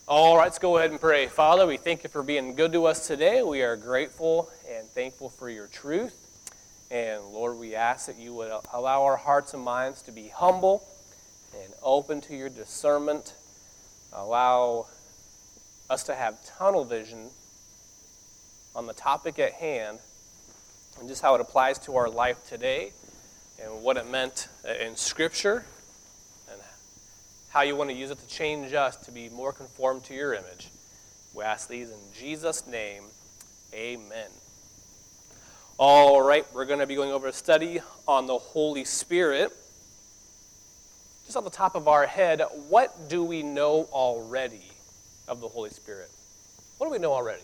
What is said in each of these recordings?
All right, let's go ahead and pray. Father, we thank you for being good to us today. We are grateful and thankful for your truth. And Lord, we ask that you would allow our hearts and minds to be humble and open to your discernment. Allow us to have tunnel vision on the topic at hand and just how it applies to our life today and what it meant in Scripture and how you want to use it to change us to be more conformed to your image. We ask these in Jesus' name, amen. All right, we're going to be going over a study on the Holy Spirit. Just off the top of our head, what do we know already of the Holy Spirit? What do we know already?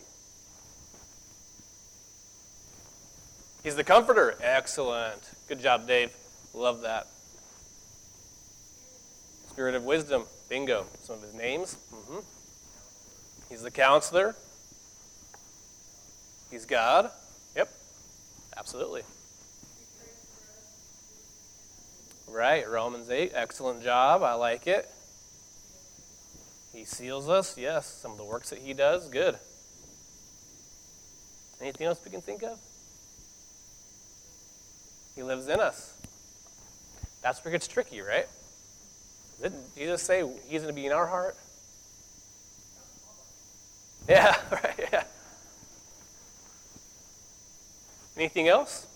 He's the Comforter. Excellent. Good job, Dave. Love that. Spirit of wisdom. Bingo. Some of his names. He's the Counselor. He's God. Yep. Absolutely. Right. Romans 8. Excellent job. I like it. He seals us. Yes. Some of the works that he does. Good. Anything else we can think of? He lives in us. That's where it gets tricky, right? Didn't Jesus say he's going to be in our heart? Yeah, right, yeah. Anything else?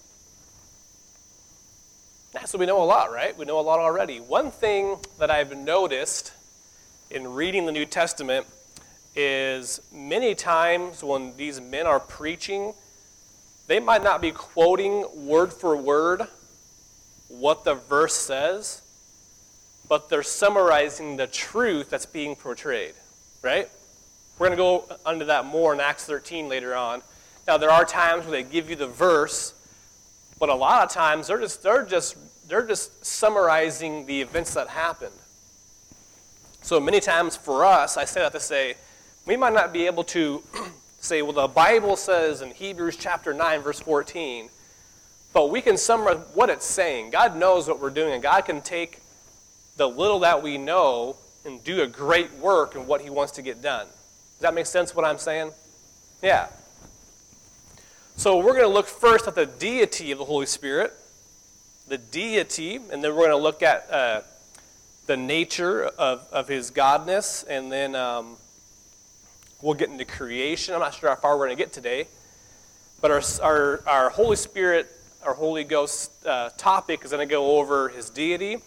Yeah, so we know a lot, right? We know a lot already. One thing that I've noticed in reading the New Testament is many times when these men are preaching, they might not be quoting word for word what the verse says, but they're summarizing the truth that's being portrayed, right? We're going to go into that more in Acts 13 later on. Now, there are times where they give you the verse, but a lot of times they're just summarizing the events that happened. So many times for us, I say that to say, we might not be able to say, well, the Bible says in Hebrews chapter 9, verse 14, but we can summarize what it's saying. God knows what we're doing, and God can take the little that we know and do a great work in what he wants to get done. Does that make sense what I'm saying? Yeah. So we're going to look first at the deity of the Holy Spirit, the deity, and then we're going to look at the nature of his godness, and then we'll get into creation. I'm not sure how far we're going to get today. But our Holy Spirit, our Holy Ghost topic is going to go over his deity,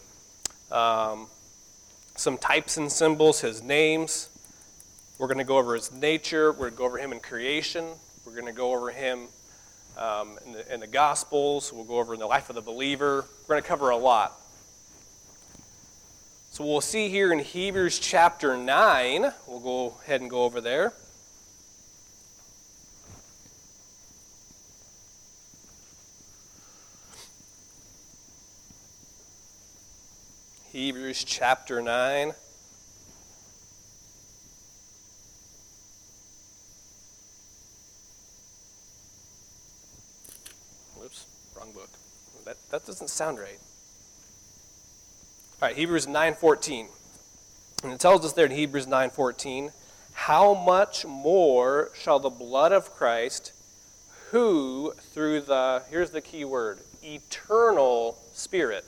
some types and symbols, his names. We're going to go over his nature. We're going to go over him in creation. We're going to go over him in the Gospels. We'll go over in the life of the believer. We're going to cover a lot. So we'll see here in Hebrews chapter 9, we'll go ahead and go over there. Hebrews chapter 9. Whoops, wrong book. That doesn't sound right. All right, Hebrews 9:14. And it tells us there in Hebrews 9:14, how much more shall the blood of Christ, who through the, here's the key word, eternal Spirit,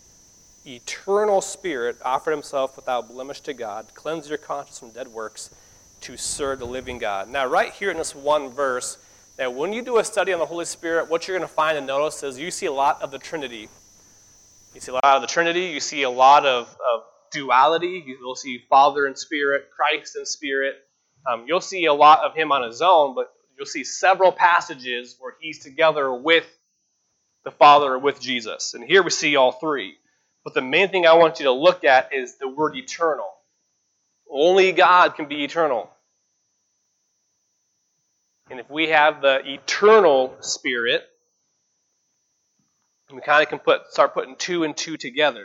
offered himself without blemish to God, cleanse your conscience from dead works to serve the living God. Now, right here in this one verse, that when you do a study on the Holy Spirit, what you're going to find and notice is you see a lot of the Trinity. You see a lot of the Trinity. You see a lot of duality. You'll see Father and Spirit, Christ and Spirit. You'll see a lot of him on his own, but you'll see several passages where he's together with the Father or with Jesus. And here we see all three. But the main thing I want you to look at is the word eternal. Only God can be eternal. And if we have the eternal Spirit, we kind of can start putting two and two together.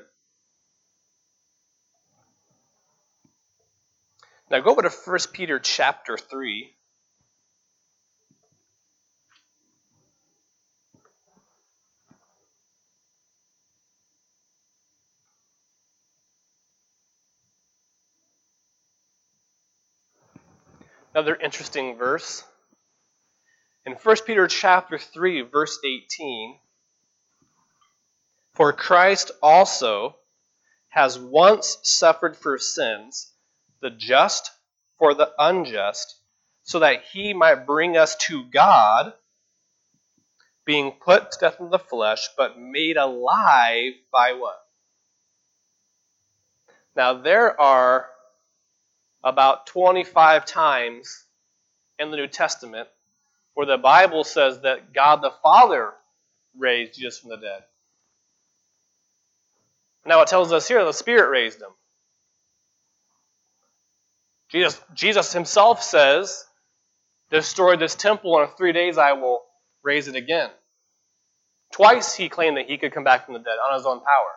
Now go over to 1 Peter chapter 3. Another interesting verse. In 1 Peter chapter 3, verse 18, for Christ also has once suffered for sins, the just for the unjust, so that he might bring us to God, being put to death in the flesh, but made alive by what? Now there are about 25 times in the New Testament where the Bible says that God the Father raised Jesus from the dead. Now it tells us here the Spirit raised him. Jesus himself says, destroy this temple, and in 3 days I will raise it again. Twice he claimed that he could come back from the dead on his own power.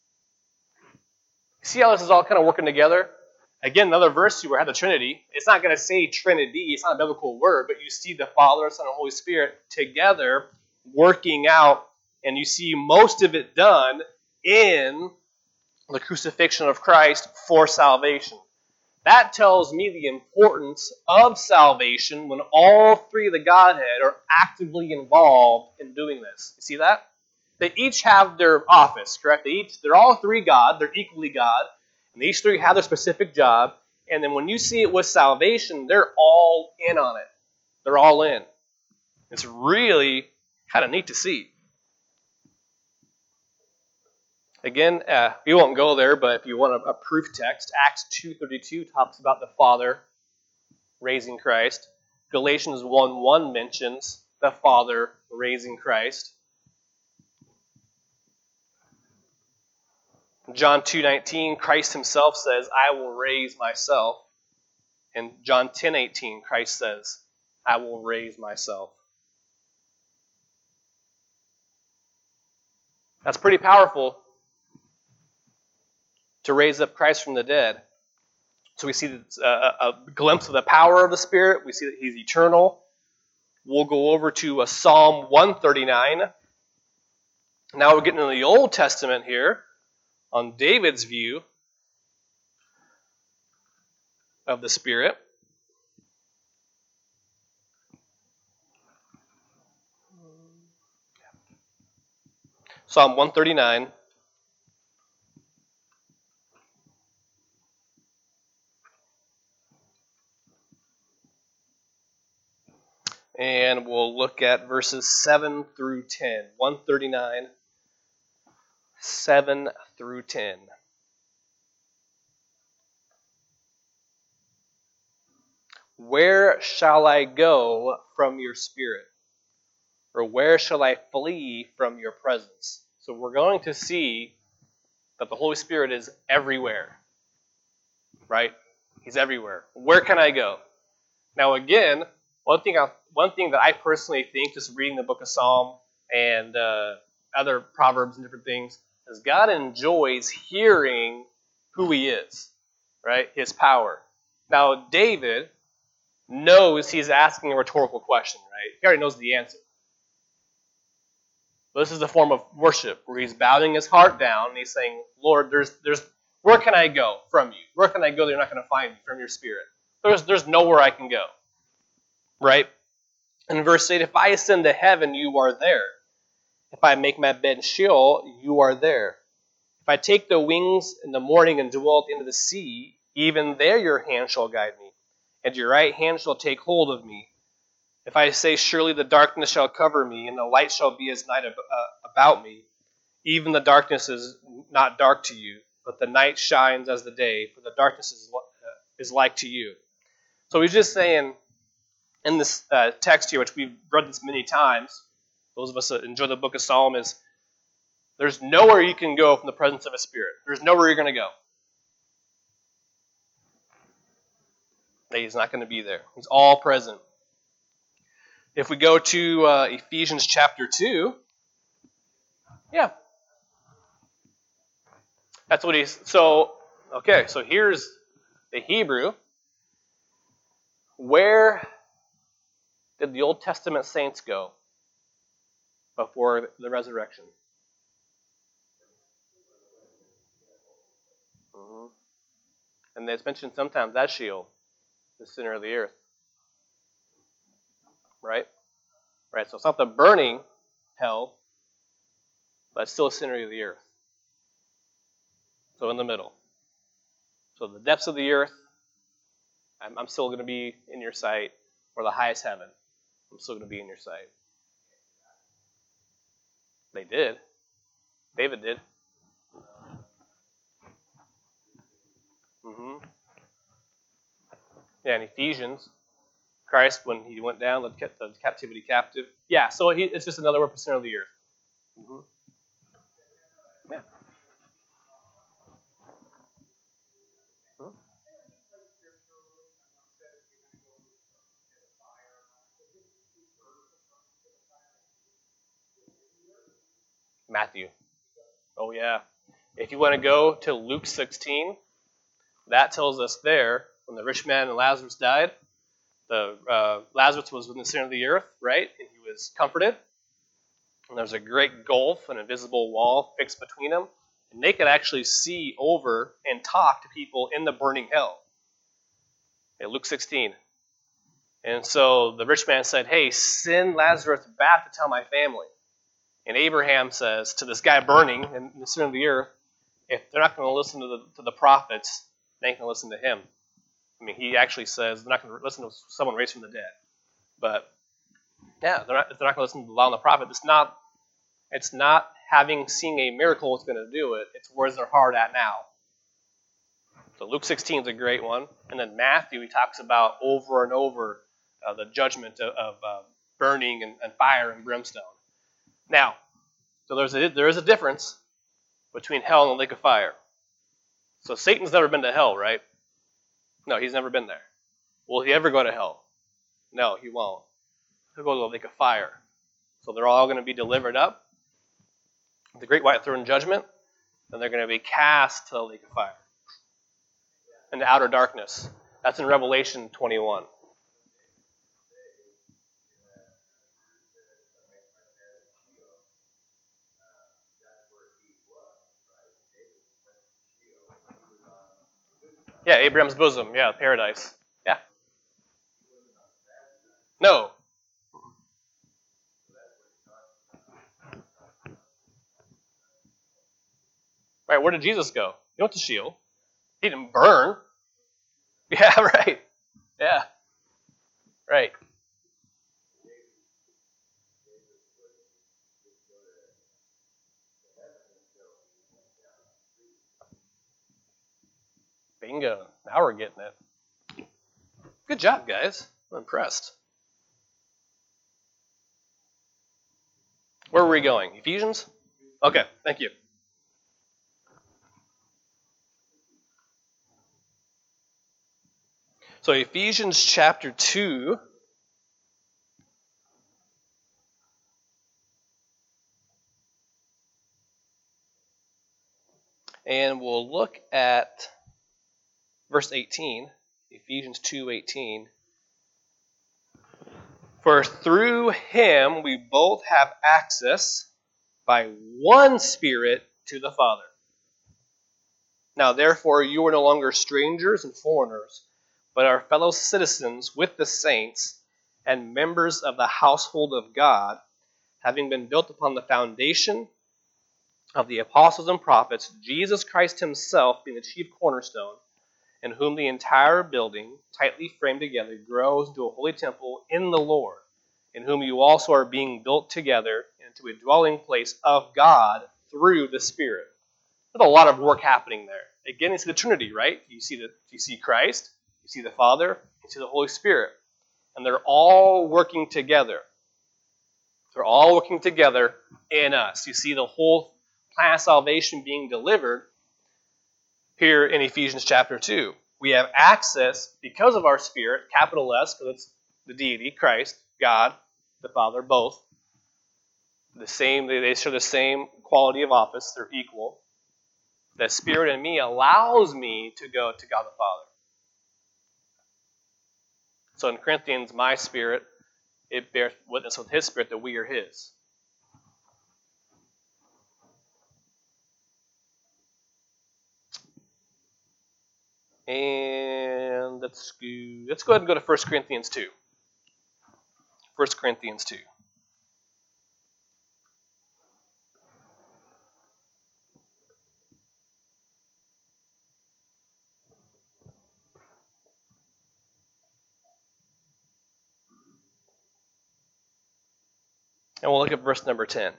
See how this is all kind of working together? Again, another verse where we have the Trinity. It's not going to say Trinity. It's not a biblical word, but you see the Father, Son, and Holy Spirit together working out, and you see most of it done in the crucifixion of Christ for salvation. That tells me the importance of salvation when all three of the Godhead are actively involved in doing this. You see that? They each have their office, correct? They're all three God. They're equally God. And each three have their specific job. And then when you see it with salvation, they're all in on it. They're all in. It's really kind of neat to see. Again, we won't go there, but if you want a proof text, Acts 2:32 talks about the Father raising Christ. Galatians 1:1 mentions the Father raising Christ. John 2:19, Christ himself says, I will raise myself. And John 10:18, Christ says, I will raise myself. That's pretty powerful to raise up Christ from the dead. So we see a glimpse of the power of the Spirit. We see that he's eternal. We'll go over to Psalm 139. Now we're getting into the Old Testament here on David's view of the Spirit. Psalm 139. And we'll look at verses 7 through 10. 139, 7 through 10. Where shall I go from your Spirit? Or where shall I flee from your presence? So we're going to see that the Holy Spirit is everywhere. Right? He's everywhere. Where can I go? Now again, one thing that I personally think, just reading the book of Psalm and other Proverbs and different things, is God enjoys hearing who he is, right? His power. Now, David knows he's asking a rhetorical question, right? He already knows the answer. But this is a form of worship where he's bowing his heart down and he's saying, Lord, where can I go from you? Where can I go that you're not going to find me from your Spirit? There's nowhere I can go. Right? In verse 8, if I ascend to heaven, you are there. If I make my bed in Sheol, you are there. If I take the wings in the morning and dwell at the end of the sea, even there your hand shall guide me, and your right hand shall take hold of me. If I say, surely the darkness shall cover me, and the light shall be as night about me, even the darkness is not dark to you, but the night shines as the day, for the darkness is like to you. So he's just saying, in this text here, which we've read this many times, those of us that enjoy the book of Psalm, is there's nowhere you can go from the presence of a Spirit. There's nowhere you're going to go. He's not going to be there. He's all present. If we go to Ephesians chapter 2, yeah. That's what he's... So here's the Hebrew. Where did the Old Testament saints go before the resurrection? Mm-hmm. And it's mentioned sometimes as Sheol, the center of the earth. right? Right. So it's not the burning hell, but it's still a center of the earth. So in the middle. So the depths of the earth, I'm still going to be in your sight, or the highest heaven, I'm still going to be in your sight. They did. David did. Mm-hmm. Yeah, in Ephesians, Christ, when he went down, led the captivity captive. Yeah, so it's just another representative of the earth. Mm-hmm. Yeah. Mm-hmm. Matthew. Oh, yeah. If you want to go to Luke 16, that tells us there, when the rich man and Lazarus died, Lazarus was in the center of the earth, right? And he was comforted. And there's a great gulf, an invisible wall fixed between them. And they could actually see over and talk to people in the burning hell. Okay, Luke 16. And so the rich man said, hey, send Lazarus back to tell my family. And Abraham says to this guy burning in the center of the earth, if they're not going to listen to the prophets, they ain't going to listen to him. I mean, he actually says they're not going to listen to someone raised from the dead. But yeah, if they're not going to listen to the law and the prophet, it's not having seen a miracle that's going to do it. It's where's their heart at now. So Luke 16 is a great one. And then Matthew, he talks about over and over the judgment of burning and fire and brimstone. Now, so there is a difference between hell and the lake of fire. So Satan's never been to hell, right? No, he's never been there. Will he ever go to hell? No, he won't. He'll go to the lake of fire. So they're all going to be delivered up, the great white throne judgment, and they're going to be cast to the lake of fire, into outer darkness. That's in Revelation 21. Yeah, Abraham's bosom. Yeah, paradise. Yeah. No. Right, where did Jesus go? He went to Sheol. He didn't burn. Yeah, right. Yeah, right. Bingo. Now we're getting it. Good job, guys. I'm impressed. Where were we going? Ephesians? Okay, thank you. So Ephesians chapter 2. And we'll look at verse 18. Ephesians 2:18. For through him we both have access by one Spirit to the Father. Now therefore you are no longer strangers and foreigners, but are fellow citizens with the saints and members of the household of God, having been built upon the foundation of the apostles and prophets, Jesus Christ himself being the chief cornerstone, in whom the entire building, tightly framed together, grows into a holy temple in the Lord, in whom you also are being built together into a dwelling place of God through the Spirit. There's a lot of work happening there. Again, it's the Trinity, right? You see Christ, you see the Father, you see the Holy Spirit. And they're all working together. They're all working together in us. You see the whole plan of salvation being delivered here in Ephesians chapter 2. We have access because of our Spirit, capital S, because it's the deity, Christ, God, the Father, both. The same, they share the same quality of office. They're equal. The Spirit in me allows me to go to God the Father. So in Corinthians, my spirit, it bears witness with his spirit that we are his. And let's go ahead and go to 1 Corinthians 2. 1 Corinthians 2. And we'll look at verse number 10.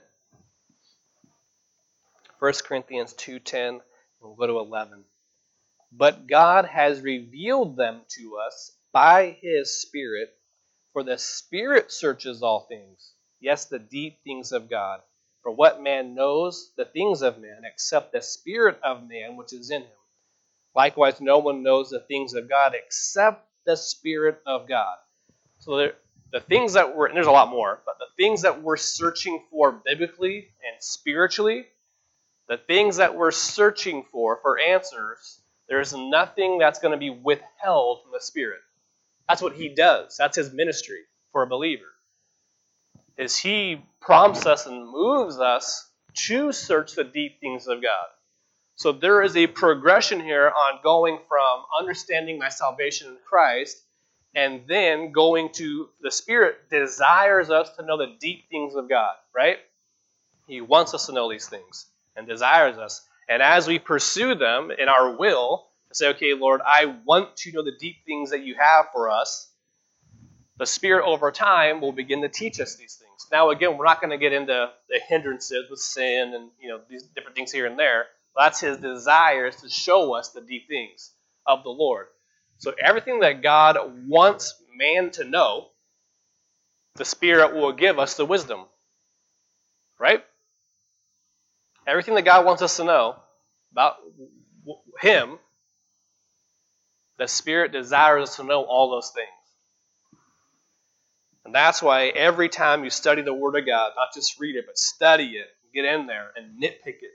1 Corinthians 2:10, and we'll go to 11. But God has revealed them to us by his Spirit, for the Spirit searches all things, yes, the deep things of God. For what man knows the things of man, except the Spirit of man which is in him? Likewise, no one knows the things of God except the Spirit of God. So the things that and there's a lot more, but the things that we're searching for biblically and spiritually, the things that we're searching for answers, there's nothing that's going to be withheld from the Spirit. That's what he does. That's his ministry for a believer. Is he prompts us and moves us to search the deep things of God. So there is a progression here on going from understanding my salvation in Christ and then going to the Spirit desires us to know the deep things of God, right? He wants us to know these things and desires us. And as we pursue them in our will, to say, okay, Lord, I want to know the deep things that you have for us, the Spirit over time will begin to teach us these things. Now, again, we're not going to get into the hindrances with sin and these different things here and there. That's his desires to show us the deep things of the Lord. So everything that God wants man to know, the Spirit will give us the wisdom. Right? Everything that God wants us to know about him, the Spirit desires us to know all those things. And that's why every time you study the Word of God, not just read it, but study it, get in there and nitpick it,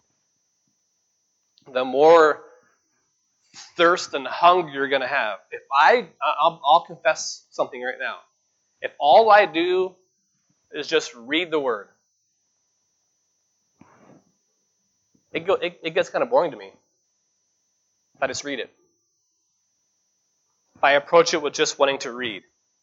the more thirst and hunger you're going to have. If I'll confess something right now. If all I do is just read the Word, it gets kind of boring to me if I just read it. If I approach it with just wanting to read.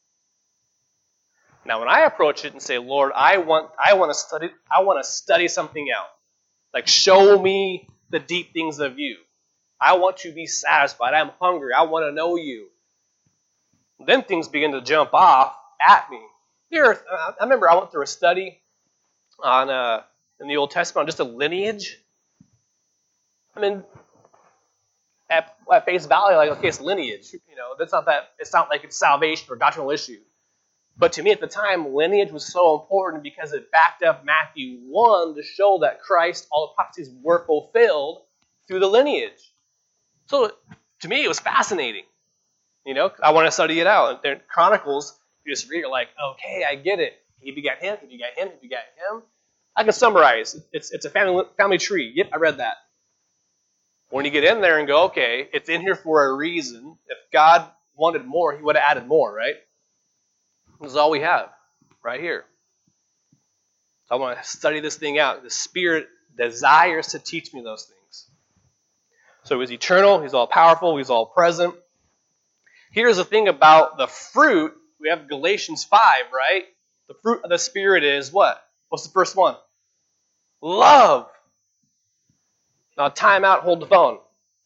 Now, when I approach it and say, Lord, I want to study something out. Like, show me the deep things of you. I want to be satisfied. I'm hungry. I want to know you. Then things begin to jump off at me. I remember I went through a study on in the Old Testament on just a lineage. I mean, at face value, like, okay, it's lineage. It's not like it's salvation or doctrinal issue. But to me at the time, lineage was so important because it backed up Matthew 1 to show that Christ, all the prophecies were fulfilled through the lineage. So to me, it was fascinating. I want to study it out. And Chronicles, you just read it like, okay, I get it. He begat him, he begat him, he begat him. I can summarize. It's a family tree. Yep, I read that. When you get in there and go, okay, it's in here for a reason. If God wanted more, he would have added more, right? This is all we have right here. So I want to study this thing out. The Spirit desires to teach me those things. So he's eternal, he's all powerful, he's all present. Here's the thing about the fruit. We have Galatians 5, right? The fruit of the Spirit is what? What's the first one? Love. Now, time out, hold the phone.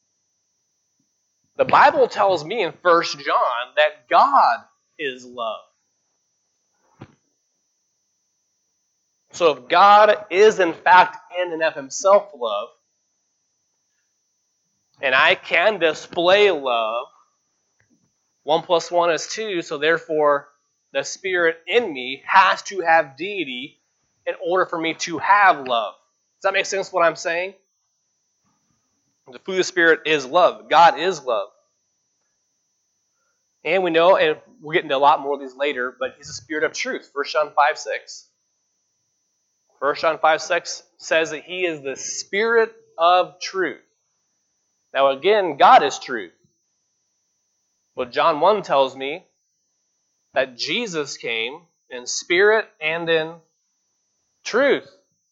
The Bible tells me in 1 John that God is love. So if God is in fact in and of himself love, and I can display love, 1 plus 1 is 2, so therefore the Spirit in me has to have deity in order for me to have love. Does that make sense what I'm saying? The fruit of the Spirit is love. God is love. And we know, and we'll get into a lot more of these later, but he's the Spirit of truth. 1 John 5:6. 1 John 5:6 says that he is the Spirit of truth. Now again, God is truth. But John 1 tells me that Jesus came in spirit and in truth.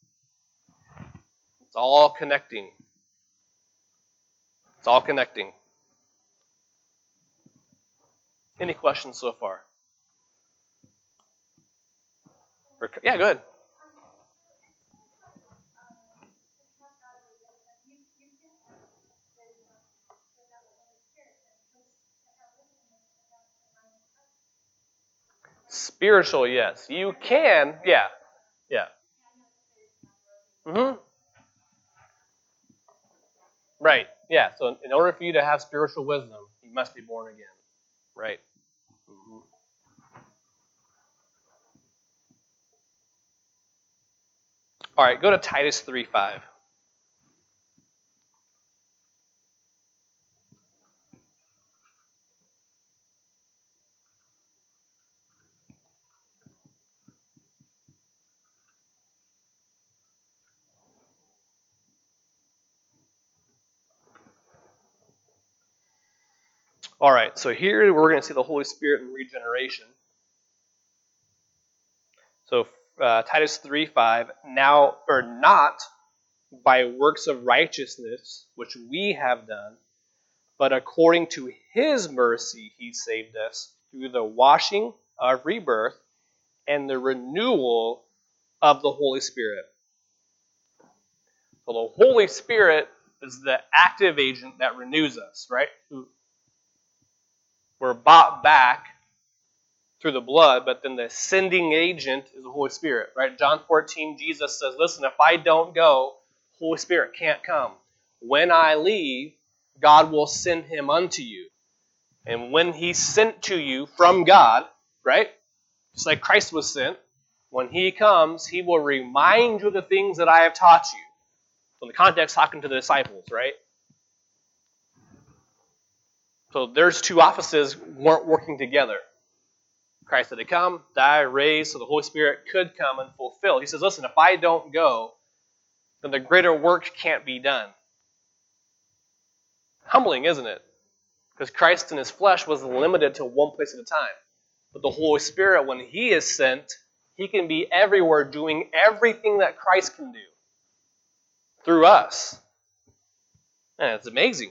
It's all connecting. It's all connecting. Any questions so far? Yeah, go ahead. Spiritual, yes. You can, yeah. Yeah. Mm-hmm. Right. Yeah. So in order for you to have spiritual wisdom, you must be born again. Right. Mm-hmm. All right, go to Titus 3:5. All right, so here we're going to see the Holy Spirit in regeneration. So Titus 3:5, now, or not by works of righteousness, which we have done, but according to his mercy he saved us through the washing of rebirth and the renewal of the Holy Spirit. So the Holy Spirit is the active agent that renews us, right? We're bought back through the blood, but then the sending agent is the Holy Spirit, right? John 14, Jesus says, listen, if I don't go, Holy Spirit can't come. When I leave, God will send him unto you. And when he's sent to you from God, right? Just like Christ was sent, when he comes, he will remind you of the things that I have taught you. So in the context, talking to the disciples, right? So there's two offices weren't working together. Christ had to come, die, raise, so the Holy Spirit could come and fulfill. He says, listen, if I don't go, then the greater work can't be done. Humbling, isn't it? Because Christ in his flesh was limited to one place at a time. But the Holy Spirit, when he is sent, he can be everywhere doing everything that Christ can do through us. And it's amazing.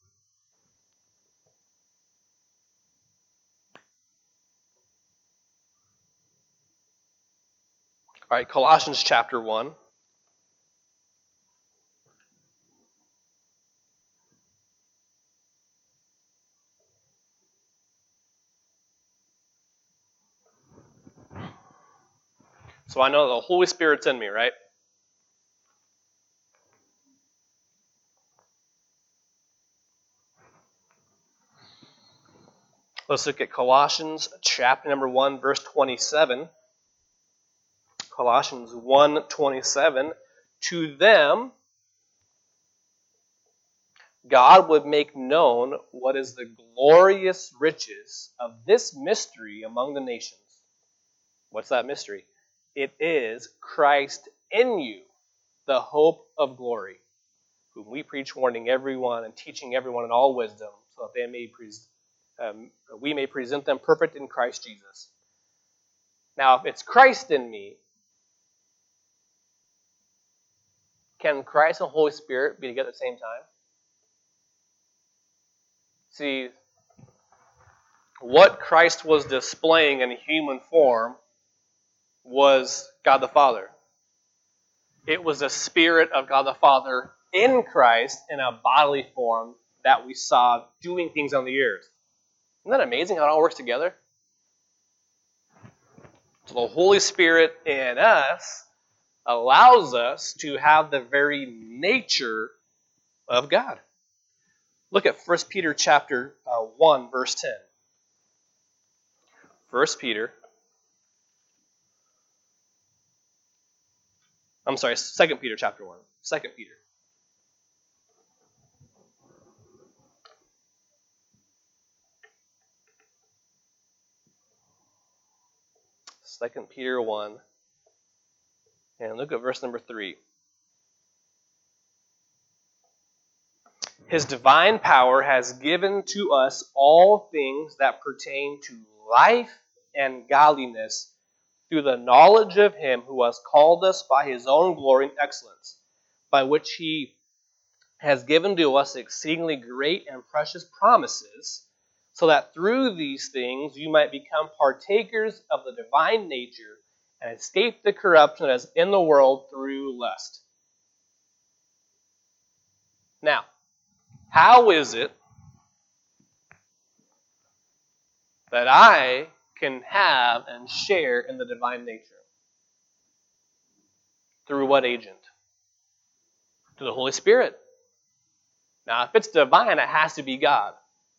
All right, Colossians chapter 1. So I know the Holy Spirit's in me, right? Let's look at Colossians chapter number 1, verse 27. Colossians 1:27. To them, God would make known what is the glorious riches of this mystery among the nations. What's that mystery? It is Christ in you, the hope of glory, whom we preach, warning everyone and teaching everyone in all wisdom, so that we may present them perfect in Christ Jesus. Now, if it's Christ in me, can Christ and the Holy Spirit be together at the same time? See, what Christ was displaying in human form was God the Father. It was the Spirit of God the Father in Christ in a bodily form that we saw doing things on the earth. Isn't that amazing how it all works together? So the Holy Spirit in us allows us to have the very nature of God. Look at 1 Peter chapter 1, verse 10. 1 Peter. I'm sorry, 2 Peter chapter 1. 2 Peter. 2 Peter 1. And look at verse number 3. His divine power has given to us all things that pertain to life and godliness through the knowledge of him who has called us by his own glory and excellence, by which he has given to us exceedingly great and precious promises, so that through these things you might become partakers of the divine nature and escape the corruption that is in the world through lust. Now, how is it that I can have and share in the divine nature? Through what agent? Through the Holy Spirit. Now, if it's divine, it has to be God.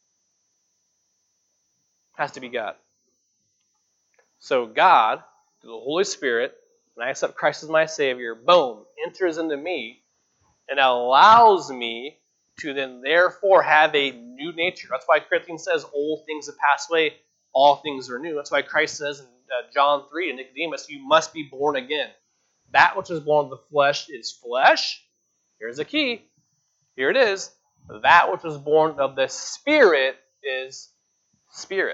It has to be God. So God, through the Holy Spirit, when I accept Christ as my Savior, boom, enters into me and allows me to then therefore have a new nature. That's why Corinthians says, old things have passed away, all things are new. That's why Christ says in John 3 to Nicodemus, you must be born again. That which is born of the flesh is flesh. Here's the key. Here it is. That which was born of the Spirit is spirit.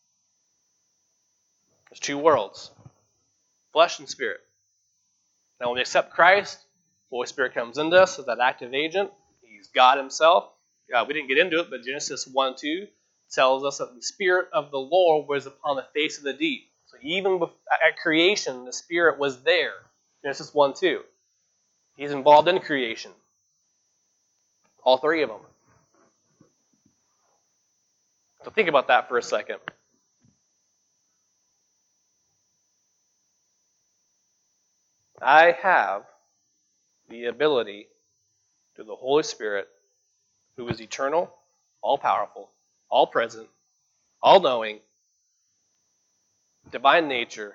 There's two worlds, flesh and spirit. Now when we accept Christ, the Holy Spirit comes into us as that active agent. He's God himself. We didn't get into it, but Genesis 1:2 tells us that the Spirit of the Lord was upon the face of the deep. So even at creation, the Spirit was there. Genesis 1:2. He's involved in creation. All three of them. So think about that for a second. I have the ability through the Holy Spirit, who is eternal, all-powerful, all-present, all-knowing, divine nature.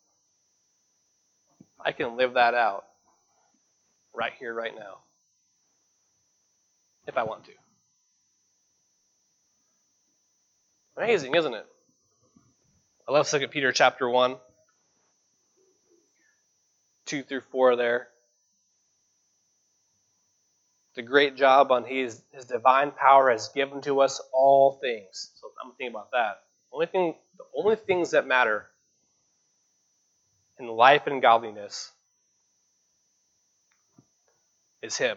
I can live that out right here, right now, if I want to. Amazing, isn't it? I love 2 Peter chapter 1, 2 through 4 there. It's a great job on his divine power has given to us all things. So I'm thinking about that. The only things that matter in life and godliness is him.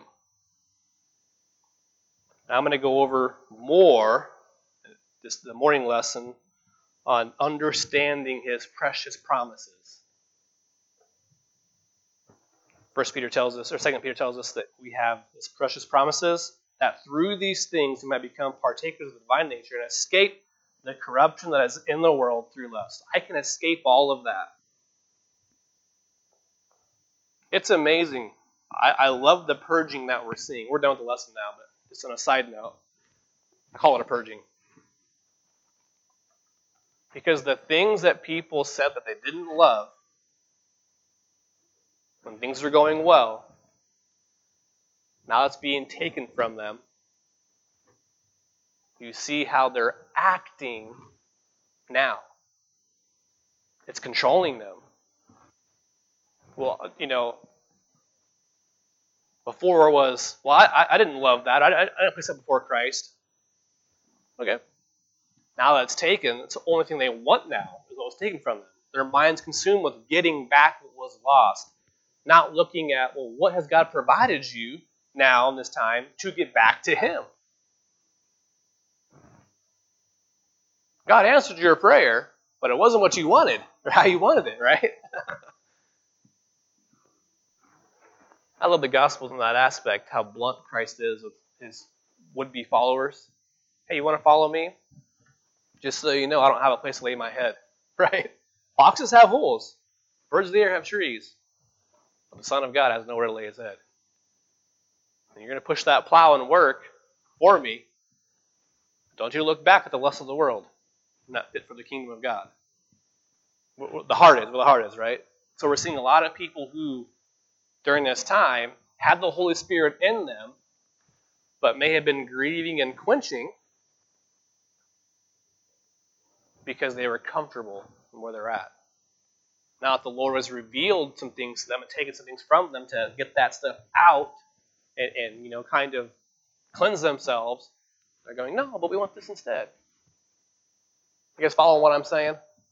Now I'm going to go over more, just the morning lesson, on understanding his precious promises. 1 Peter tells us, or 2 Peter tells us that we have his precious promises, that through these things we might become partakers of the divine nature and escape the corruption that is in the world through lust. I can escape all of that. It's amazing. I love the purging that we're seeing. We're done with the lesson now, but just on a side note, I call it a purging. Because the things that people said that they didn't love, when things are going well, now it's being taken from them. You see how they're acting now. It's controlling them. Well, before was, I didn't love that. I didn't place that before Christ. Okay. Now that it's taken, it's the only thing they want now is what was taken from them. Their mind's consumed with getting back what was lost. Not looking at, well, what has God provided you now in this time to get back to him? God answered your prayer, but it wasn't what you wanted or how you wanted it, right? I love the Gospels in that aspect, how blunt Christ is with his would-be followers. Hey, you want to follow me? Just so you know, I don't have a place to lay my head, right? Foxes have holes. Birds of the air have trees. But the Son of God has nowhere to lay his head. And you're going to push that plow and work for me. Don't you look back at the lust of the world. Not fit for the kingdom of God. The heart is where the heart is, right? So we're seeing a lot of people who, during this time, had the Holy Spirit in them, but may have been grieving and quenching because they were comfortable in where they're at. Now that the Lord has revealed some things to them and taken some things from them to get that stuff out and kind of cleanse themselves, they're going, no, but we want this instead. You guys follow what I'm saying?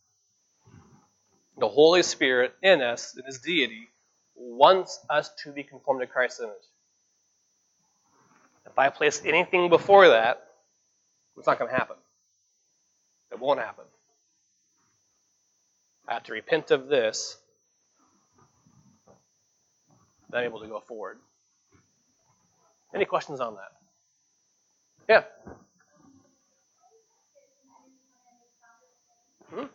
The Holy Spirit in us, in his deity, wants us to be conformed to Christ's image. If I place anything before that, it's not going to happen. It won't happen. I have to repent of this then I'm able to go forward. Any questions on that? Yeah. Hmm?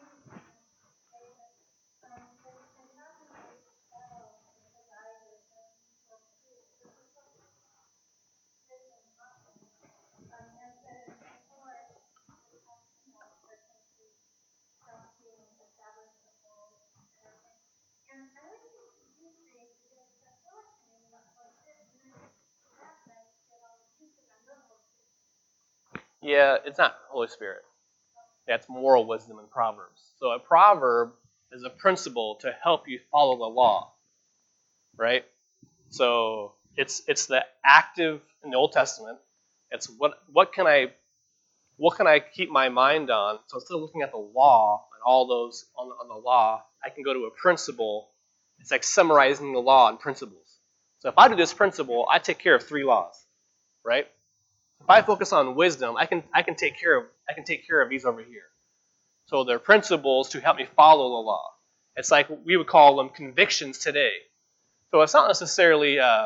Yeah, it's not Holy Spirit. That's moral wisdom in Proverbs. So a proverb is a principle to help you follow the law, right? So it's the active in the Old Testament. It's what can I keep my mind on? So instead of looking at the law and all those on the law, I can go to a principle. It's like summarizing the law and principles. So if I do this principle, I take care of 3 laws, right? If I focus on wisdom, I can take care of these over here. So they're principles to help me follow the law. It's like we would call them convictions today. So it's not necessarily a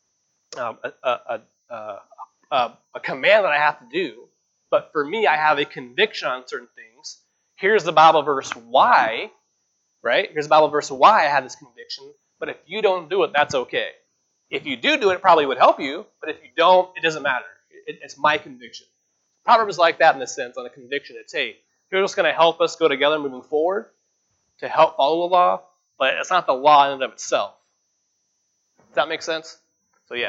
command that I have to do, but for me, I have a conviction on certain things. Here's the Bible verse why, right? Here's the Bible verse why I have this conviction. But if you don't do it, that's okay. If you do it, it probably would help you. But if you don't, it doesn't matter. It's my conviction. Proverbs is like that in the sense, on a conviction. It's, hey, you're just going to help us go together moving forward to help follow the law, but it's not the law in and of itself. Does that make sense? So yeah.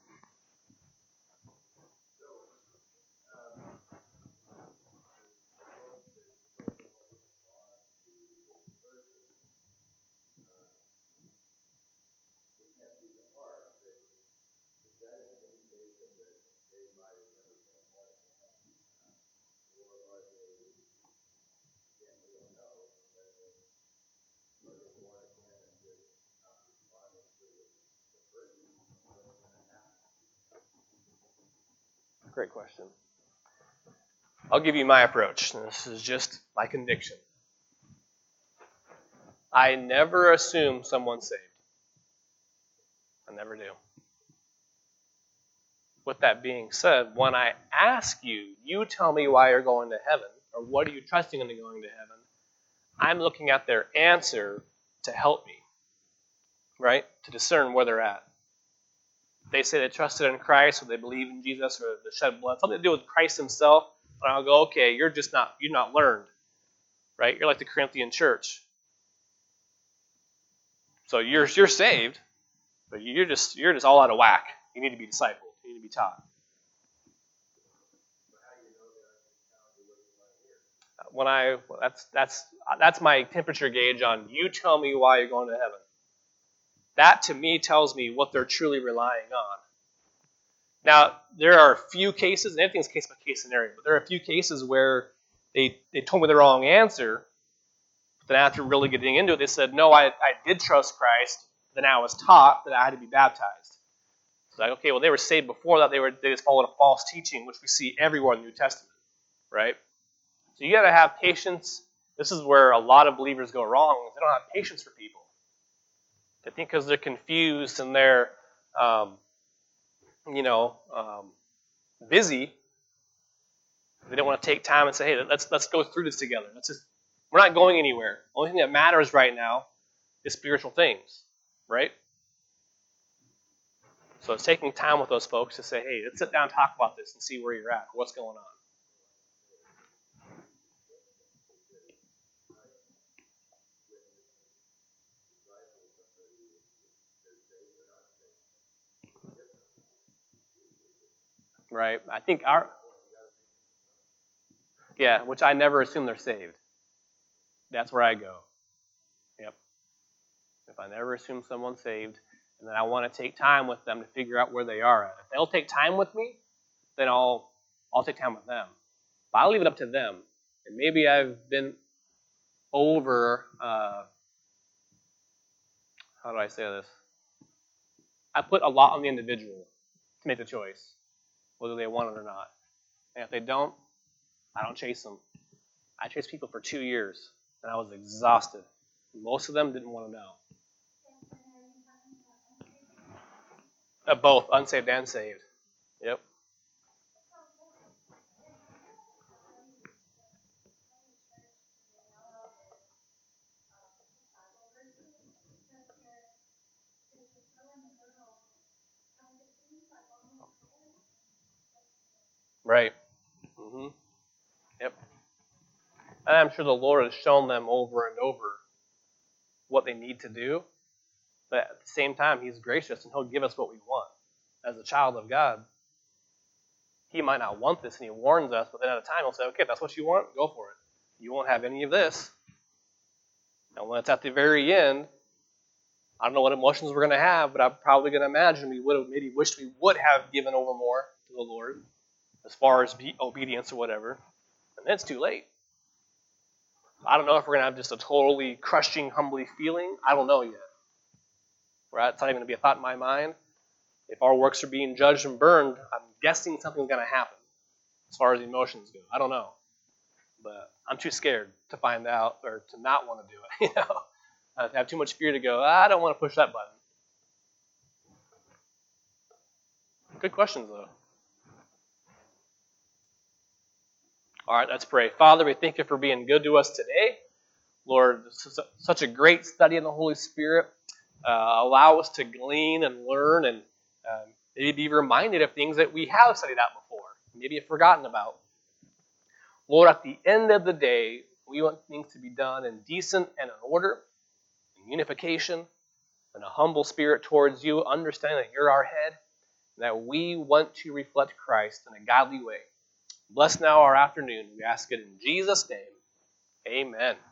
Great question. I'll give you my approach. This is just my conviction. I never assume someone's saved. I never do. With that being said, when I ask you, you tell me why you're going to heaven, or what are you trusting into going to heaven, I'm looking at their answer to help me, right? To discern where they're at. They say they trusted in Christ, or they believe in Jesus, or the shed blood, something to do with Christ himself, and I'll go, okay, you're not learned, right? You're like the Corinthian church. So you're saved, but you're just all out of whack. You need to be discipled. You need to be taught. That's my temperature gauge on you tell me why you're going to heaven. That to me tells me what they're truly relying on. Now, there are a few cases, and everything's case by case scenario, but there are a few cases where they told me the wrong answer, but then after really getting into it, they said, no, I did trust Christ, then I was taught that I had to be baptized. It's like, okay, well, they were saved before that, they just followed a false teaching, which we see everywhere in the New Testament, right? So you got to have patience. This is where a lot of believers go wrong. They don't have patience for people. They think because they're confused and they're, busy, they don't want to take time and say, hey, let's go through this together. We're not going anywhere. The only thing that matters right now is spiritual things, right? So it's taking time with those folks to say, hey, let's sit down and talk about this and see where you're at, what's going on. Right? I think which I never assume they're saved. That's where I go. Yep. If I never assume someone's saved, and then I want to take time with them to figure out where they are at. If they'll take time with me, then I'll take time with them. But I'll leave it up to them. And maybe I've been over, how do I say this? I put a lot on the individual to make the choice, whether they want it or not. And if they don't, I don't chase them. I chased people for 2 years, and I was exhausted. Most of them didn't want to know. Both, unsaved and saved. Yep. Right. hmm Yep. And I'm sure the Lord has shown them over and over what they need to do. But at the same time, He's gracious and He'll give us what we want. As a child of God, He might not want this and He warns us, but then at a time He'll say, okay, if that's what you want, go for it. You won't have any of this. And when it's at the very end, I don't know what emotions we're going to have, but I'm probably going to imagine we would have maybe wished we would have given over more to the Lord as far as obedience or whatever. And then it's too late. I don't know if we're going to have just a totally crushing, humbly feeling. I don't know yet. Right? It's not even going to be a thought in my mind. If our works are being judged and burned, I'm guessing something's going to happen as far as emotions go. I don't know. But I'm too scared to find out or to not want to do it. I have too much fear to go, I don't want to push that button. Good questions, though. All right, let's pray. Father, we thank you for being good to us today. Lord, such a great study in the Holy Spirit. Allow us to glean and learn and maybe be reminded of things that we have studied out before, maybe have forgotten about. Lord, at the end of the day, we want things to be done in decent and in order, in unification, and a humble spirit towards you, understanding that you're our head, and that we want to reflect Christ in a godly way. Bless now our afternoon. We ask it in Jesus' name. Amen.